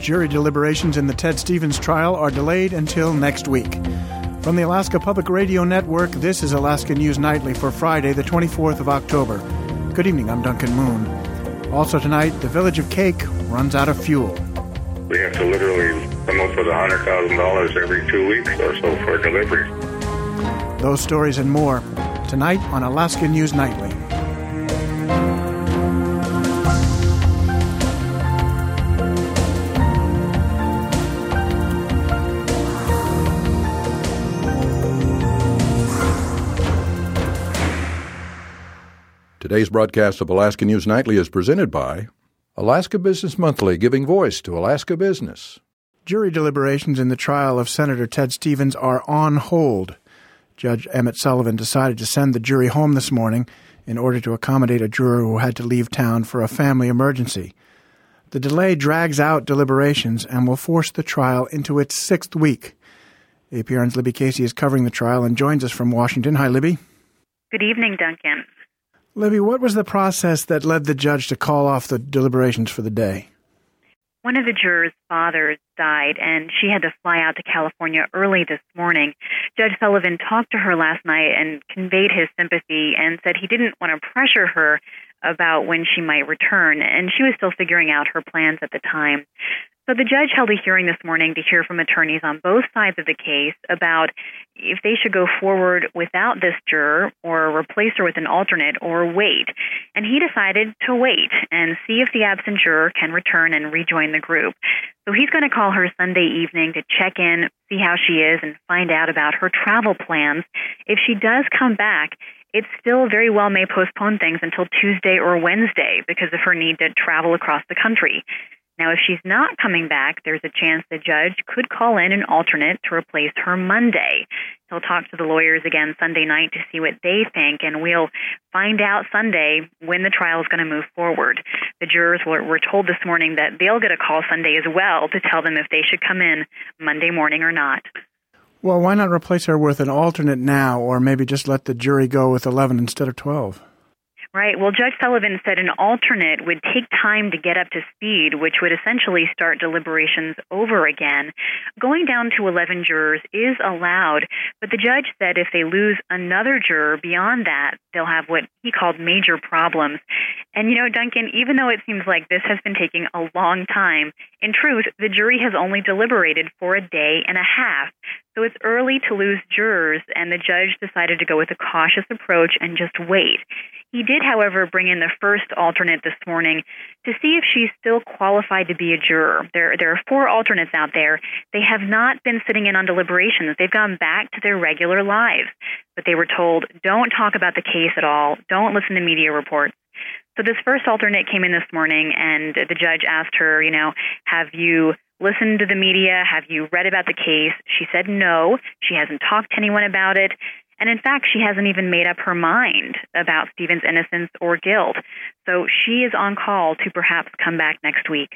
Jury deliberations in the Ted Stevens trial are delayed until next week. From the Alaska Public Radio Network, this is Alaska News Nightly for Friday, the 24th of October. Good evening, I'm Duncan Moon. Also tonight, the village of Cake runs out of fuel. We have to literally come up with $100,000 every 2 weeks or so for deliveries. Those stories and more tonight on Alaska News Nightly. Today's broadcast of Alaska News Nightly is presented by Alaska Business Monthly, giving voice to Alaska business. Jury deliberations in the trial of Senator Ted Stevens are on hold. Judge Emmett Sullivan decided to send the jury home this morning in order to accommodate a juror who had to leave town for a family emergency. The delay drags out deliberations and will force the trial into its sixth week. APRN's Libby Casey is covering the trial and joins us from Washington. Hi, Libby. Good evening, Duncan. Libby, what was the process that led the judge to call off the deliberations for the day? One of the jurors' fathers died, and she had to fly out to California early this morning. Judge Sullivan talked to her last night and conveyed his sympathy and said he didn't want to pressure her about when she might return, and she was still figuring out her plans at the time. So the judge held a hearing this morning to hear from attorneys on both sides of the case about if they should go forward without this juror or replace her with an alternate or wait. And he decided to wait and see if the absent juror can return and rejoin the group. So he's going to call her Sunday evening to check in, see how she is, and find out about her travel plans. If she does come back, it still very well may postpone things until Tuesday or Wednesday because of her need to travel across the country. Now, if she's not coming back, there's a chance the judge could call in an alternate to replace her Monday. He'll talk to the lawyers again Sunday night to see what they think, and we'll find out Sunday when the trial is going to move forward. The jurors were told this morning that they'll get a call Sunday as well to tell them if they should come in Monday morning or not. Well, why not replace her with an alternate now, or maybe just let the jury go with 11 instead of 12? Right. Well, Judge Sullivan said an alternate would take time to get up to speed, which would essentially start deliberations over again. Going down to 11 jurors is allowed, but the judge said if they lose another juror beyond that, they'll have what he called major problems. And, Duncan, even though it seems like this has been taking a long time, in truth, the jury has only deliberated for a day and a half. So it's early to lose jurors, and the judge decided to go with a cautious approach and just wait. He did, however, bring in the first alternate this morning to see if she's still qualified to be a juror. There are 4 alternates out there. They have not been sitting in on deliberations. They've gone back to their regular lives. But they were told, don't talk about the case at all. Don't listen to media reports. So this first alternate came in this morning, and the judge asked her, have you listened to the media? Have you read about the case? She said no. She hasn't talked to anyone about it. And in fact, she hasn't even made up her mind about Stevens' innocence or guilt. So she is on call to perhaps come back next week.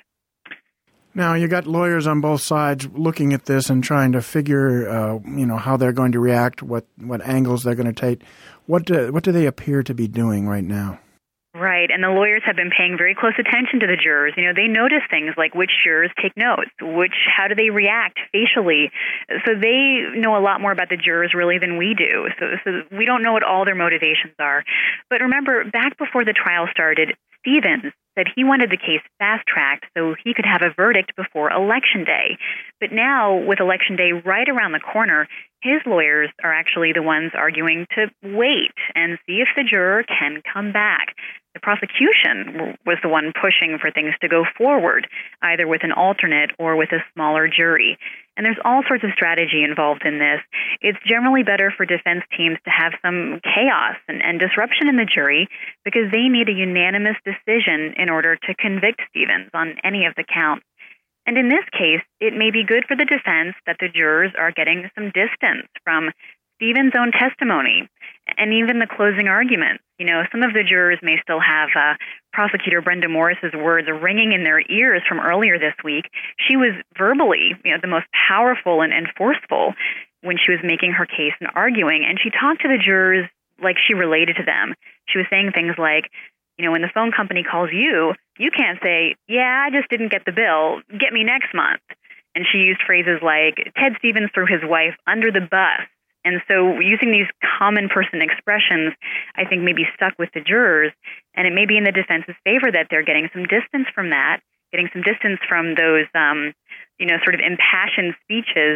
Now, you got lawyers on both sides looking at this and trying to figure, how they're going to react, what angles they're going to take. What do they appear to be doing right now? Right, and the lawyers have been paying very close attention to the jurors. They notice things like which jurors take notes, how do they react facially. So they know a lot more about the jurors really than we do. So we don't know what all their motivations are. But remember, back before the trial started, Stevens said he wanted the case fast-tracked so he could have a verdict before Election Day. But now, with Election Day right around the corner, his lawyers are actually the ones arguing to wait and see if the juror can come back. The prosecution was the one pushing for things to go forward, either with an alternate or with a smaller jury. And there's all sorts of strategy involved in this. It's generally better for defense teams to have some chaos and disruption in the jury because they need a unanimous decision in order to convict Stevens on any of the counts. And in this case, it may be good for the defense that the jurors are getting some distance from Stevens' own testimony and even the closing arguments. Some of the jurors may still have Prosecutor Brenda Morris's words ringing in their ears from earlier this week. She was verbally, the most powerful and forceful when she was making her case and arguing. And she talked to the jurors like she related to them. She was saying things like, when the phone company calls you, You can't say, yeah, I just didn't get the bill. Get me next month. And she used phrases like, Ted Stevens threw his wife under the bus. And so using these common person expressions, I think maybe stuck with the jurors, and it may be in the defense's favor that they're getting some distance from that, getting some distance from those, sort of impassioned speeches,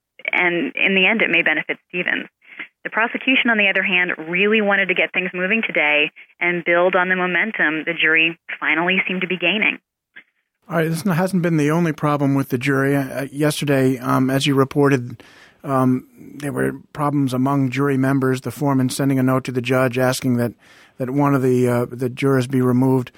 and in the end, it may benefit Stevens. The prosecution, on the other hand, really wanted to get things moving today and build on the momentum the jury finally seemed to be gaining. All right, this hasn't been the only problem with the jury. Yesterday, as you reported, there were problems among jury members, the foreman sending a note to the judge asking that one of the jurors be removed.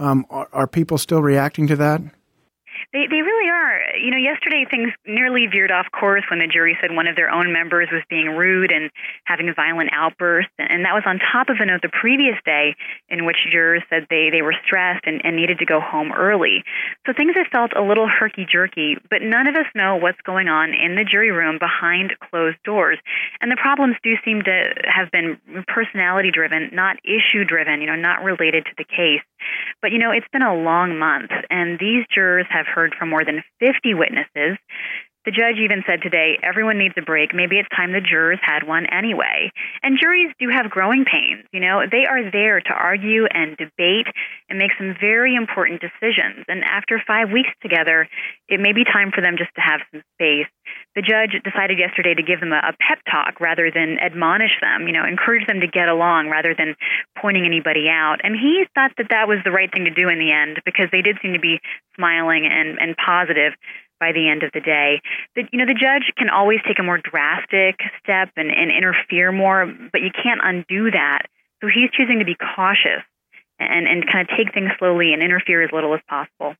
Are people still reacting to that? They really are. Yesterday things nearly veered off course when the jury said one of their own members was being rude and having violent outbursts. And that was on top of a note the previous day in which jurors said they were stressed and needed to go home early. So things have felt a little herky-jerky, but none of us know what's going on in the jury room behind closed doors. And the problems do seem to have been personality-driven, not issue-driven, not related to the case. But, it's been a long month, and these jurors have heard from more than 50 witnesses. The judge even said today, everyone needs a break. Maybe it's time the jurors had one anyway. And juries do have growing pains. They are there to argue and debate and make some very important decisions. And after 5 weeks together, it may be time for them just to have some space. The judge decided yesterday to give them a pep talk rather than admonish them, encourage them to get along rather than pointing anybody out. And he thought that was the right thing to do in the end because they did seem to be smiling and positive by the end of the day. The judge can always take a more drastic step and interfere more, but you can't undo that. So he's choosing to be cautious and kind of take things slowly and interfere as little as possible.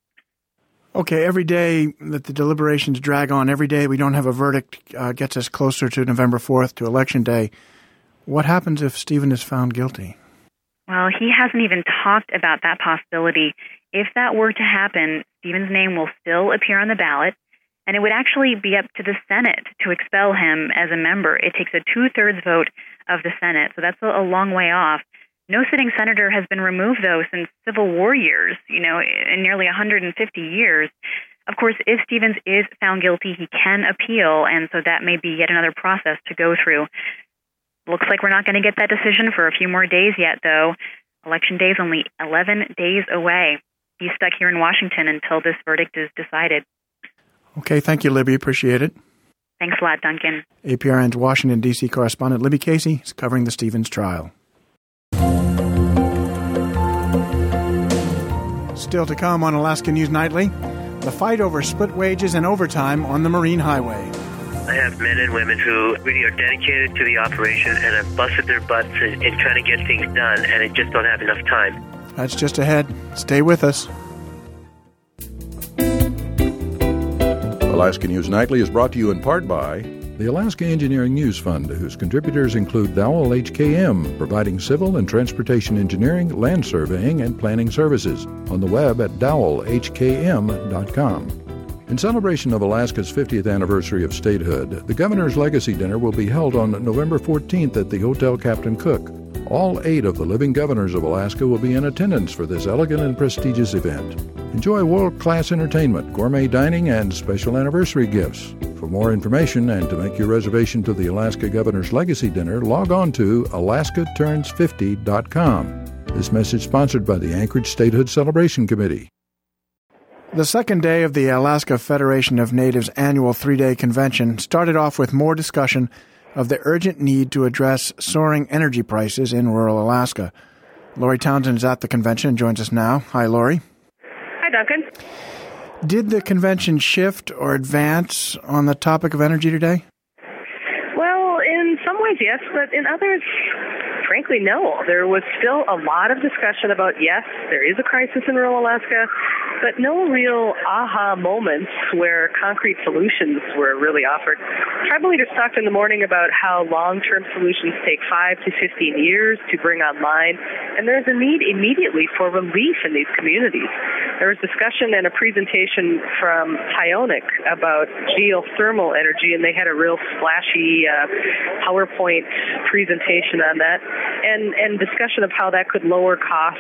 Okay, every day that the deliberations drag on, every day we don't have a verdict gets us closer to November 4th, to Election Day. What happens if Stephen is found guilty? Well, he hasn't even talked about that possibility. If that were to happen, Stephen's name will still appear on the ballot, and it would actually be up to the Senate to expel him as a member. It takes a 2/3 vote of the Senate, so that's a long way off. No sitting senator has been removed, though, since Civil War years, in nearly 150 years. Of course, if Stevens is found guilty, he can appeal, and so that may be yet another process to go through. Looks like we're not going to get that decision for a few more days yet, though. Election Day is only 11 days away. He's stuck here in Washington until this verdict is decided. Okay, thank you, Libby. Appreciate it. Thanks a lot, Duncan. APRN's Washington, D.C. correspondent Libby Casey is covering the Stevens trial. Still to come on Alaska News Nightly, the fight over split wages and overtime on the Marine Highway. I have men and women who really are dedicated to the operation and have busted their butts in trying to get things done, and they just don't have enough time. That's just ahead. Stay with us. Alaska News Nightly is brought to you in part by the Alaska Engineering News Fund, whose contributors include Dowell HKM, providing civil and transportation engineering, land surveying, and planning services. On the web at dowellhkm.com. In celebration of Alaska's 50th anniversary of statehood, the Governor's Legacy Dinner will be held on November 14th at the Hotel Captain Cook. All 8 of the living governors of Alaska will be in attendance for this elegant and prestigious event. Enjoy world-class entertainment, gourmet dining, and special anniversary gifts. For more information and to make your reservation to the Alaska Governor's Legacy Dinner, log on to alaskaturns50.com. This message sponsored by the Anchorage Statehood Celebration Committee. The second day of the Alaska Federation of Natives' annual 3-day convention started off with more discussion of the urgent need to address soaring energy prices in rural Alaska. Lori Townsend is at the convention and joins us now. Hi, Lori. Hi, Duncan. Did the convention shift or advance on the topic of energy today? Well, in some ways, yes, but in others, frankly, no. There was still a lot of discussion about, yes, there is a crisis in rural Alaska, but no real aha moments where concrete solutions were really offered. Tribal leaders talked in the morning about how long-term solutions take 5 to 15 years to bring online, and there's a need immediately for relief in these communities. There was discussion and a presentation from Tyonek about geothermal energy, and they had a real splashy PowerPoint presentation on that, and discussion of how that could lower costs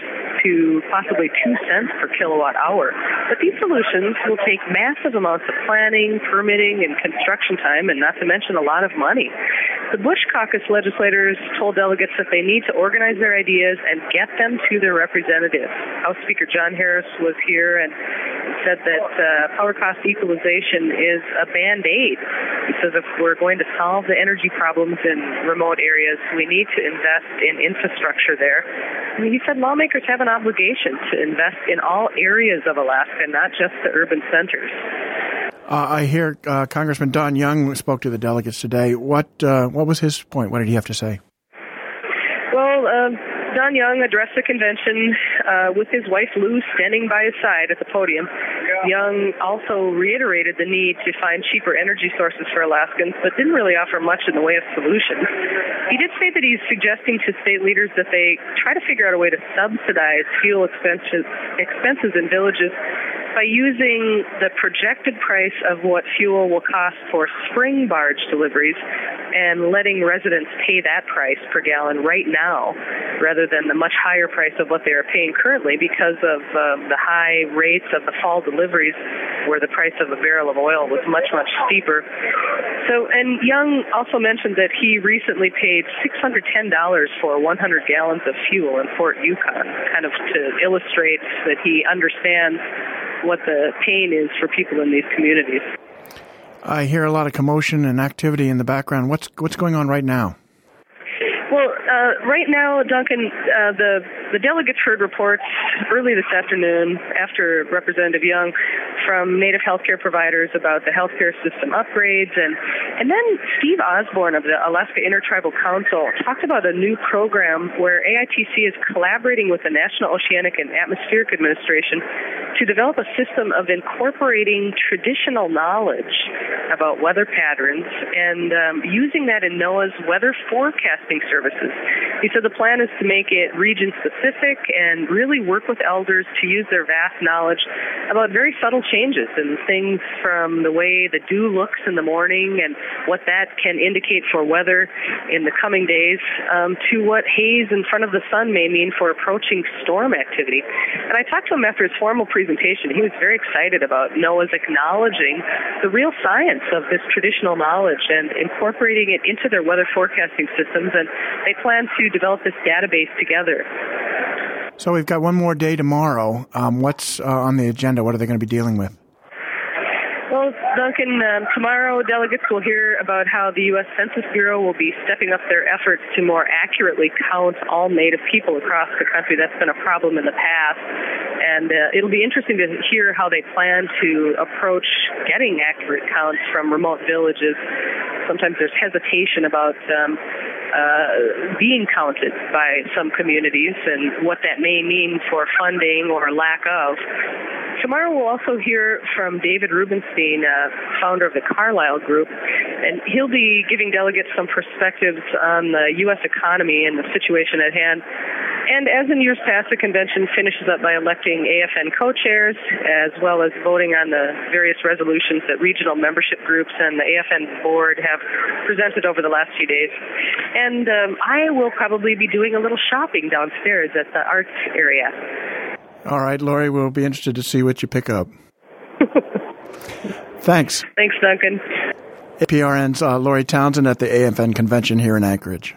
to possibly 2 cents per kilowatt hour. But these solutions will take massive amounts of planning, permitting, and construction time, and not to mention a lot of money. The Bush Caucus legislators told delegates that they need to organize their ideas and get them to their representatives. House Speaker John Harris was here and said that power cost equalization is a Band-Aid. He says if we're going to solve the energy problems in remote areas, we need to invest in infrastructure there. And he said lawmakers have an obligation to invest in all areas of Alaska, not just the urban centers. I hear Congressman Don Young spoke to the delegates today. What was his point? What did he have to say? Well, Don Young addressed the convention with his wife Lou standing by his side at the podium. Young also reiterated the need to find cheaper energy sources for Alaskans, but didn't really offer much in the way of solutions. He did say that he's suggesting to state leaders that they try to figure out a way to subsidize fuel expenses in villages by using the projected price of what fuel will cost for spring barge deliveries and letting residents pay that price per gallon right now rather than the much higher price of what they are paying currently because of the high rates of the fall deliveries where the price of a barrel of oil was much, much steeper. So, and Young also mentioned that he recently paid $610 for 100 gallons of fuel in Fort Yukon, kind of to illustrate that he understands what the pain is for people in these communities. I hear a lot of commotion and activity in the background. What's going on right now? Well, right now, Duncan, the delegates heard reports early this afternoon after Representative Young from Native healthcare providers about the healthcare system upgrades. And then Steve Osborne of the Alaska Intertribal Council talked about a new program where AITC is collaborating with the National Oceanic and Atmospheric Administration to develop a system of incorporating traditional knowledge about weather patterns and using that in NOAA's weather forecasting services. He said the plan is to make it region-specific and really work with elders to use their vast knowledge about very subtle changes in things from the way the dew looks in the morning and what that can indicate for weather in the coming days to what haze in front of the sun may mean for approaching storm activity. And I talked to him after his formal presentation. He was very excited about NOAA's acknowledging the real science of this traditional knowledge and incorporating it into their weather forecasting systems, and they plan to develop this database together. So we've got one more day tomorrow. What's on the agenda? What are they going to be dealing with? Well, Duncan, tomorrow delegates will hear about how the U.S. Census Bureau will be stepping up their efforts to more accurately count all Native people across the country. That's been a problem in the past. And it'll be interesting to hear how they plan to approach getting accurate counts from remote villages. Sometimes there's hesitation about being counted by some communities and what that may mean for funding or lack of. Tomorrow we'll also hear from David Rubenstein, founder of the Carlyle Group, and he'll be giving delegates some perspectives on the U.S. economy and the situation at hand. And as in years past, the convention finishes up by electing AFN co-chairs, as well as voting on the various resolutions that regional membership groups and the AFN board have presented over the last few days. And I will probably be doing a little shopping downstairs at the arts area. All right, Lori, we'll be interested to see what you pick up. Thanks. Thanks, Duncan. PRN's Lori Townsend at the AFN convention here in Anchorage.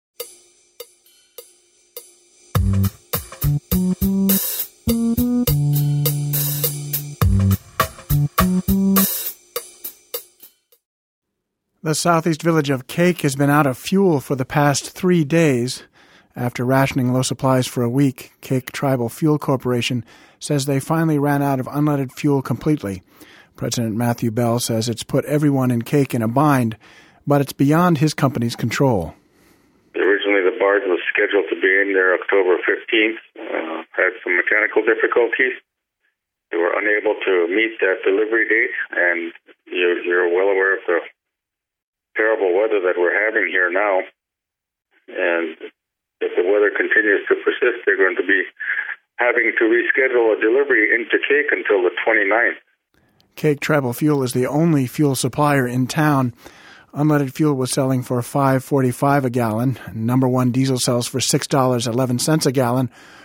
The southeast village of Cake has been out of fuel for the past 3 days. After rationing low supplies for a week, Cake Tribal Fuel Corporation says they finally ran out of unleaded fuel completely. President Matthew Bell says it's put everyone in Cake in a bind, but it's beyond his company's control. Originally, the barge was scheduled to be in there October 15th, had some mechanical difficulties. They were unable to meet that delivery date, and you're well aware of the terrible weather that we're having here now. And if the weather continues to persist, they're going to be having to reschedule a delivery into Cake until the 29th. Cake Tribal Fuel is the only fuel supplier in town. Unleaded fuel was selling for $5.45 a gallon. Number One diesel sells for $6.11 a gallon,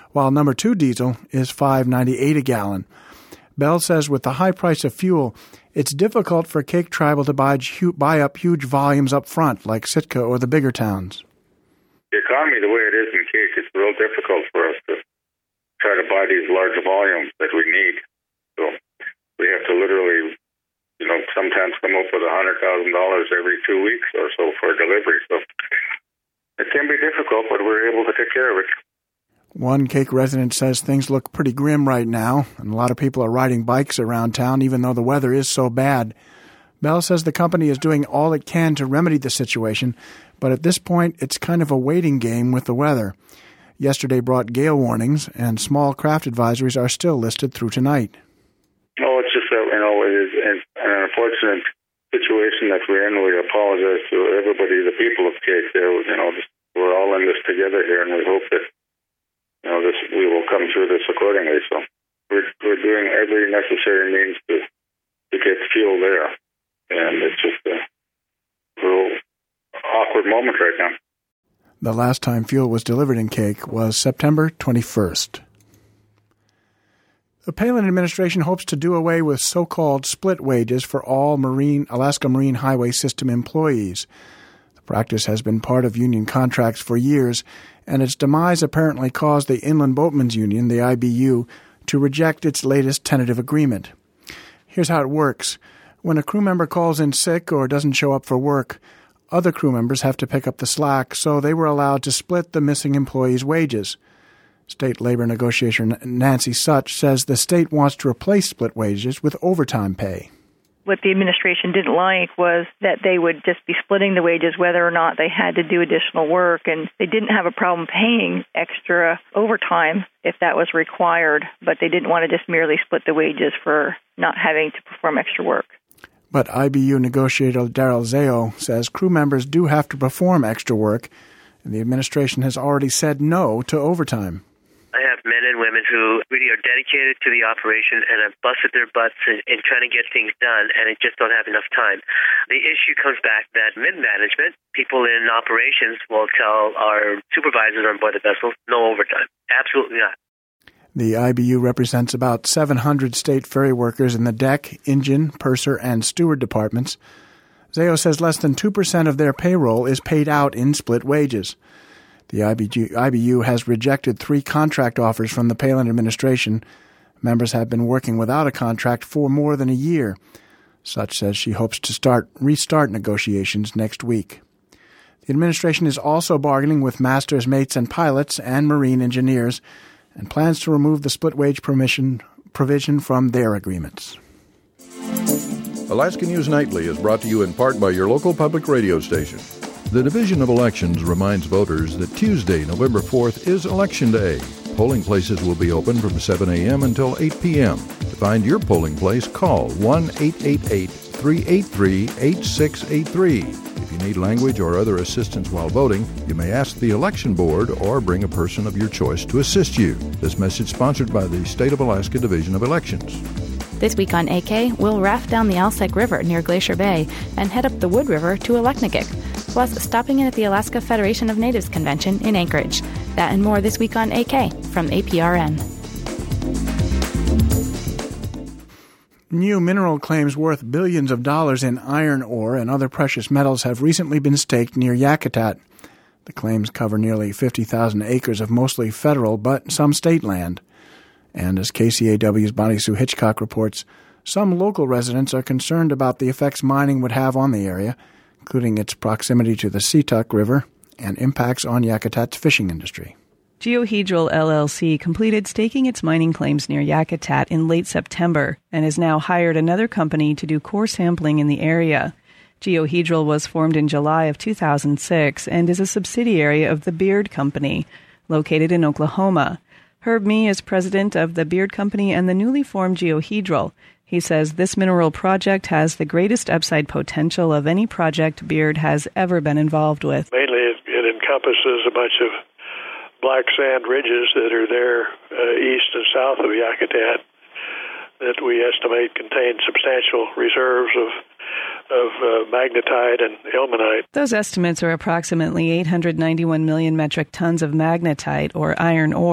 while number 2 diesel is $5.98 a gallon. Bell says with the high price of fuel, it's difficult for Cake Tribal to buy up huge volumes up front, like Sitka or the bigger towns. The economy, the way it is in Cake, it's real difficult for us to try to buy these large volumes that we need. So we have to literally, sometimes come up with $100,000 every 2 weeks or so for a delivery. So it can be difficult, but we're able to take care of it. One Cake resident says things look pretty grim right now, and a lot of people are riding bikes around town, even though the weather is so bad. Bell says the company is doing all it can to remedy the situation, but at this point, it's kind of a waiting game with the weather. Yesterday brought gale warnings, and small craft advisories are still listed through tonight. Oh, it's just that, it is an unfortunate situation that we're in. We apologize to everybody, the people of Cake. We're all in this together here, and we hope that we will come through this accordingly. So we're doing every necessary means to get fuel there, and it's just a real awkward moment right now. The last time fuel was delivered in Cake was September 21st. The Palin administration hopes to do away with so-called split wages for all Alaska Marine Highway System employees. The practice has been part of union contracts for years, and its demise apparently caused the Inland Boatmen's Union, the IBU, to reject its latest tentative agreement. Here's how it works. When a crew member calls in sick or doesn't show up for work, other crew members have to pick up the slack, so they were allowed to split the missing employees' wages. State labor negotiator Nancy Such says the state wants to replace split wages with overtime pay. What the administration didn't like was that they would just be splitting the wages whether or not they had to do additional work, and they didn't have a problem paying extra overtime if that was required, but they didn't want to just merely split the wages for not having to perform extra work. But IBU negotiator Daryl Zao says crew members do have to perform extra work, and the administration has already said no to overtime. I have men and women who really are dedicated to the operation and have busted their butts in trying to get things done, and just don't have enough time. The issue comes back that mid-management, people in operations, will tell our supervisors on board the vessels, no overtime. Absolutely not. The IBU represents about 700 state ferry workers in the deck, engine, purser, and steward departments. Zao says less than 2% of their payroll is paid out in split wages. The IBU has rejected 3 contract offers from the Palin administration. Members have been working without a contract for more than a year. Such says she hopes to restart negotiations next week. The administration is also bargaining with masters, mates, and pilots and marine engineers, and plans to remove the split wage provision from their agreements. Alaska News Nightly is brought to you in part by your local public radio station. The Division of Elections reminds voters that Tuesday, November 4th, is Election Day. Polling places will be open from 7 a.m. until 8 p.m. To find your polling place, call 1-888-383-8683. If you need language or other assistance while voting, you may ask the election board or bring a person of your choice to assist you. This message sponsored by the State of Alaska Division of Elections. This week on AK, we'll raft down the Alsek River near Glacier Bay and head up the Wood River to Aleknagik, plus stopping in at the Alaska Federation of Natives Convention in Anchorage. That and more this week on AK from APRN. New mineral claims worth billions of dollars in iron ore and other precious metals have recently been staked near Yakutat. The claims cover nearly 50,000 acres of mostly federal but some state land. And as KCAW's Bonnie Sue Hitchcock reports, some local residents are concerned about the effects mining would have on the area, including its proximity to the Seetuk River and impacts on Yakutat's fishing industry. Geohedral LLC completed staking its mining claims near Yakutat in late September and has now hired another company to do core sampling in the area. Geohedral was formed in July of 2006 and is a subsidiary of the Beard Company, located in Oklahoma. Herb Mee is president of the Beard Company and the newly formed Geohedral. He says this mineral project has the greatest upside potential of any project Beard has ever been involved with. Mainly it encompasses a bunch of black sand ridges that are there east and south of Yakutat that we estimate contain substantial reserves of magnetite and ilmenite. Those estimates are approximately 891 million metric tons of magnetite, or iron ore,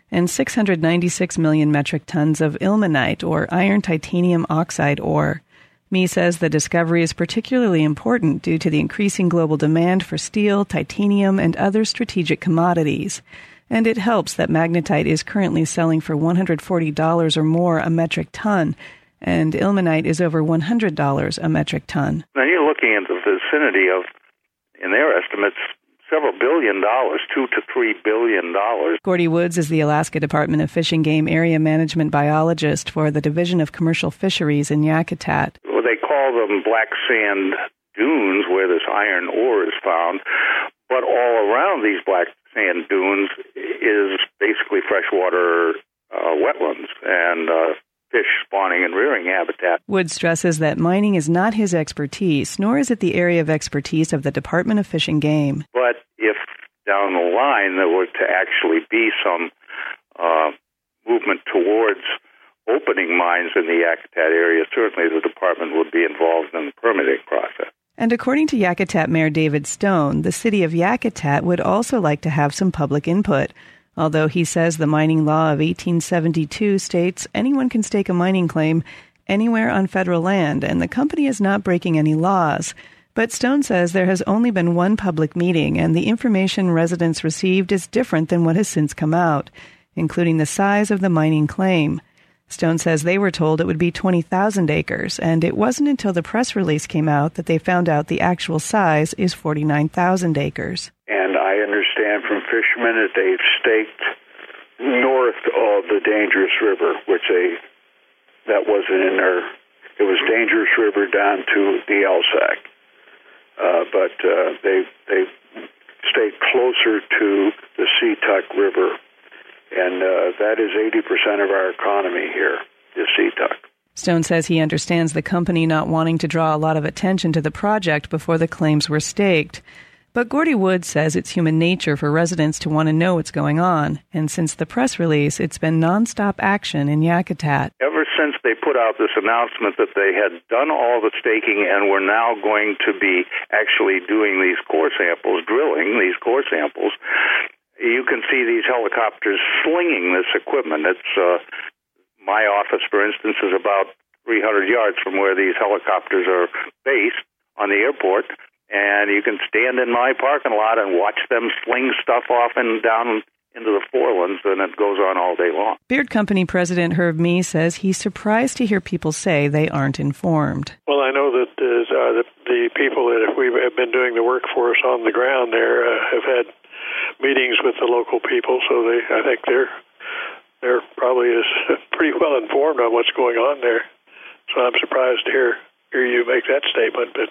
and 696 million metric tons of ilmenite, or iron titanium oxide ore. Mee says the discovery is particularly important due to the increasing global demand for steel, titanium, and other strategic commodities. And it helps that magnetite is currently selling for $140 or more a metric ton, and ilmenite is over $100 a metric ton. Now you're looking at the vicinity of, in their estimates, several $1 billion, $2 to $3 billion. Gordy Woods is the Alaska Department of Fish and Game area management biologist for the Division of Commercial Fisheries in Yakutat. Well, they call them black sand dunes where this iron ore is found, but all around these black sand dunes is basically freshwater wetlands and fish spawning and rearing habitat. Woods stresses that mining is not his expertise, nor is it the area of expertise of the Department of Fish and Game. But if down the line there were to actually be some movement towards opening mines in the Yakutat area, certainly the department would be involved in the permitting process. And according to Yakutat Mayor David Stone, the city of Yakutat would also like to have some public input, although he says the mining law of 1872 states anyone can stake a mining claim anywhere on federal land, and the company is not breaking any laws. But Stone says there has only been one public meeting, and the information residents received is different than what has since come out, including the size of the mining claim. Stone says they were told it would be 20,000 acres, and it wasn't until the press release came out that they found out the actual size is 49,000 acres. And I understand from fishermen that they've staked north of the Dangerous River, that wasn't in there. It was Dangerous River down to the LSAC. But they staked closer to the Seatuck River. And that is 80% of our economy here, is Seatuck. Stone says he understands the company not wanting to draw a lot of attention to the project before the claims were staked. But Gordy Woods says it's human nature for residents to want to know what's going on. And since the press release, it's been nonstop action in Yakutat. Ever since they put out this announcement that they had done all the staking and were now going to be actually doing these core samples, drilling these core samples, you can see these helicopters slinging this equipment. It's my office, for instance, is about 300 yards from where these helicopters are based on the airport, and you can stand in my parking lot and watch them sling stuff off and down into the forelands, and it goes on all day long. Beard Company President Herb Mee says he's surprised to hear people say they aren't informed. Well, I know that the people that have been doing the work for us on the ground there have had meetings with the local people, so I think they're probably is pretty well informed on what's going on there. So I'm surprised to hear you make that statement, but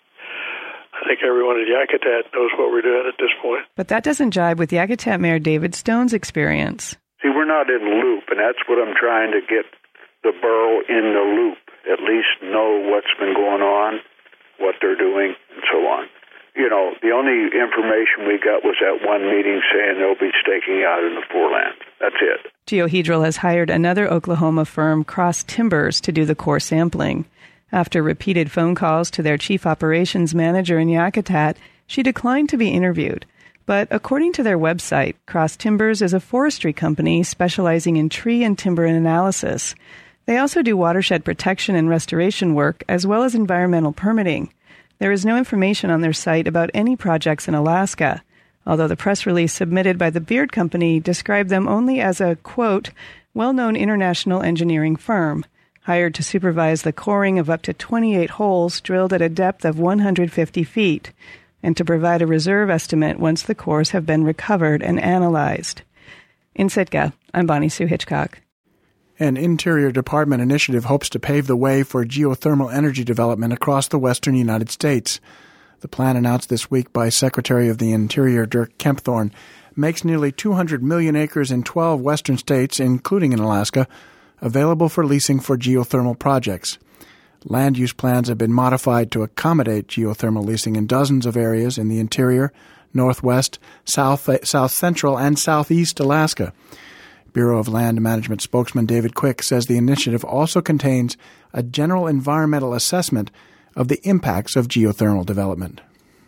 I think everyone in Yakutat knows what we're doing at this point. But that doesn't jibe with Yakutat Mayor David Stone's experience. See, we're not in the loop, and that's what I'm trying to get the borough in the loop, at least know what's been going on, what they're doing, and so on. You know, the only information we got was at one meeting saying they'll be staking out in the foreland. That's it. Geohedral has hired another Oklahoma firm, Cross Timbers, to do the core sampling. After repeated phone calls to their chief operations manager in Yakutat, she declined to be interviewed. But according to their website, Cross Timbers is a forestry company specializing in tree and timber analysis. They also do watershed protection and restoration work, as well as environmental permitting. There is no information on their site about any projects in Alaska, although the press release submitted by the Beard Company described them only as a, quote, well-known international engineering firm, hired to supervise the coring of up to 28 holes drilled at a depth of 150 feet, and to provide a reserve estimate once the cores have been recovered and analyzed. In Sitka, I'm Bonnie Sue Hitchcock. An Interior Department initiative hopes to pave the way for geothermal energy development across the western United States. The plan announced this week by Secretary of the Interior Dirk Kempthorne makes nearly 200 million acres in 12 western states, including in Alaska, available for leasing for geothermal projects. Land use plans have been modified to accommodate geothermal leasing in dozens of areas in the interior, northwest, south central, and southeast Alaska. Bureau of Land Management spokesman David Quick says the initiative also contains a general environmental assessment of the impacts of geothermal development.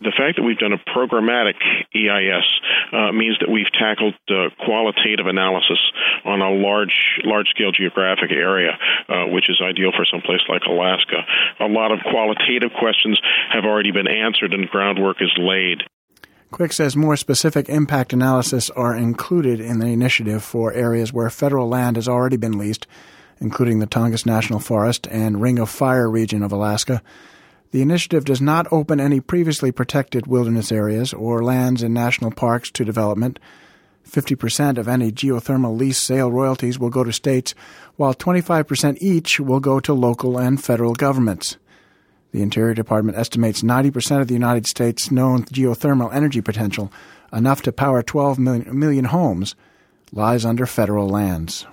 The fact that we've done a programmatic EIS means that we've tackled qualitative analysis on a large-scale geographic area, which is ideal for some place like Alaska. A lot of qualitative questions have already been answered and groundwork is laid. Quick says more specific impact analysis are included in the initiative for areas where federal land has already been leased, including the Tongass National Forest and Ring of Fire region of Alaska. The initiative does not open any previously protected wilderness areas or lands in national parks to development. 50% of any geothermal lease sale royalties will go to states, while 25% each will go to local and federal governments. The Interior Department estimates 90% of the United States' known geothermal energy potential, enough to power 12 million homes, lies under federal lands.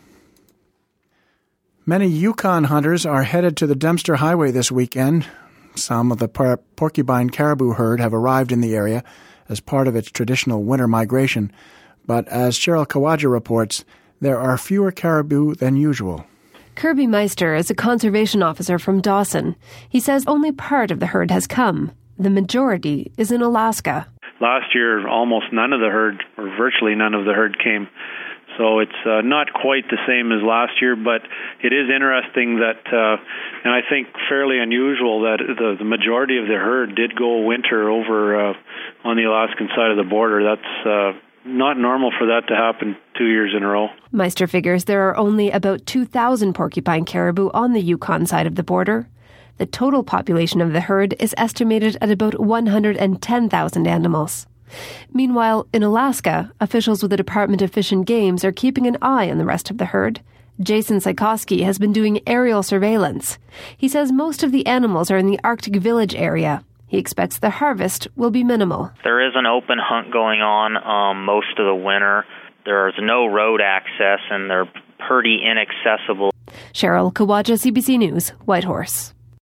Many Yukon hunters are headed to the Dempster Highway this weekend. Some of the porcupine caribou herd have arrived in the area as part of its traditional winter migration, but as Cheryl Kawaja reports, there are fewer caribou than usual. Kirby Meister is a conservation officer from Dawson. He says only part of the herd has come. The majority is in Alaska. Last year, almost none of the herd, or virtually none of the herd came. So it's not quite the same as last year, but it is interesting that, and I think fairly unusual, that the majority of the herd did go winter over on the Alaskan side of the border. That's not normal for that to happen 2 years in a row. Meister figures there are only about 2,000 porcupine caribou on the Yukon side of the border. The total population of the herd is estimated at about 110,000 animals. Meanwhile, in Alaska, officials with the Department of Fish and Games are keeping an eye on the rest of the herd. Jason Psykowski has been doing aerial surveillance. He says most of the animals are in the Arctic Village area. He expects the harvest will be minimal. There is an open hunt going on most of the winter. There's no road access, and they're pretty inaccessible. Cheryl Kawaja, CBC News, Whitehorse.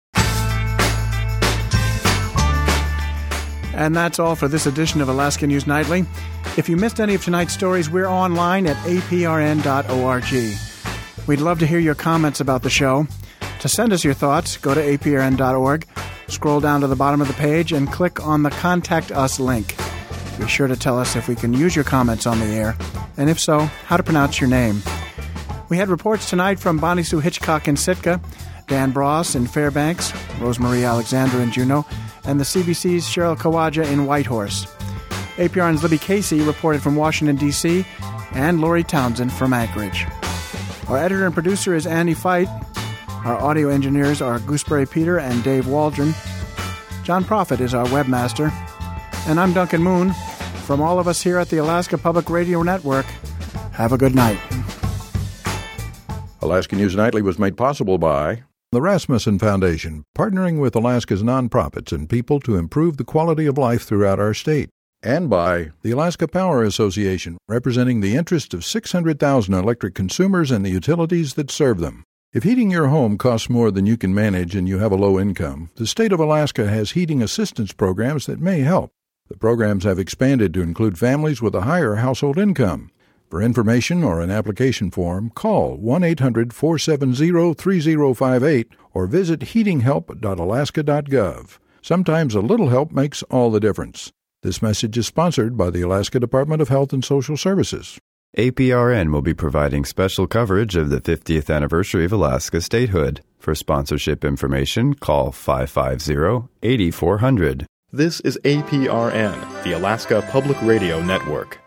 And that's all for this edition of Alaska News Nightly. If you missed any of tonight's stories, we're online at aprn.org. We'd love to hear your comments about the show. To send us your thoughts, go to aprn.org, scroll down to the bottom of the page, and click on the Contact Us link. Be sure to tell us if we can use your comments on the air, and if so, how to pronounce your name. We had reports tonight from Bonnie Sue Hitchcock in Sitka, Dan Bross in Fairbanks, Rosemarie Alexander in Juneau, and the CBC's Cheryl Kawaja in Whitehorse. APRN's Libby Casey reported from Washington, D.C., and Lori Townsend from Anchorage. Our editor and producer is Andy Fight. Our audio engineers are Gooseberry Peter and Dave Waldron. John Prophet is our webmaster. And I'm Duncan Moon. From all of us here at the Alaska Public Radio Network, have a good night. Alaska News Nightly was made possible by the Rasmussen Foundation, partnering with Alaska's nonprofits and people to improve the quality of life throughout our state. And by the Alaska Power Association, representing the interests of 600,000 electric consumers and the utilities that serve them. If heating your home costs more than you can manage and you have a low income, the state of Alaska has heating assistance programs that may help. The programs have expanded to include families with a higher household income. For information or an application form, call 1-800-470-3058 or visit heatinghelp.alaska.gov. Sometimes a little help makes all the difference. This message is sponsored by the Alaska Department of Health and Social Services. APRN will be providing special coverage of the 50th anniversary of Alaska statehood. For sponsorship information, call 550-8400. This is APRN, the Alaska Public Radio Network.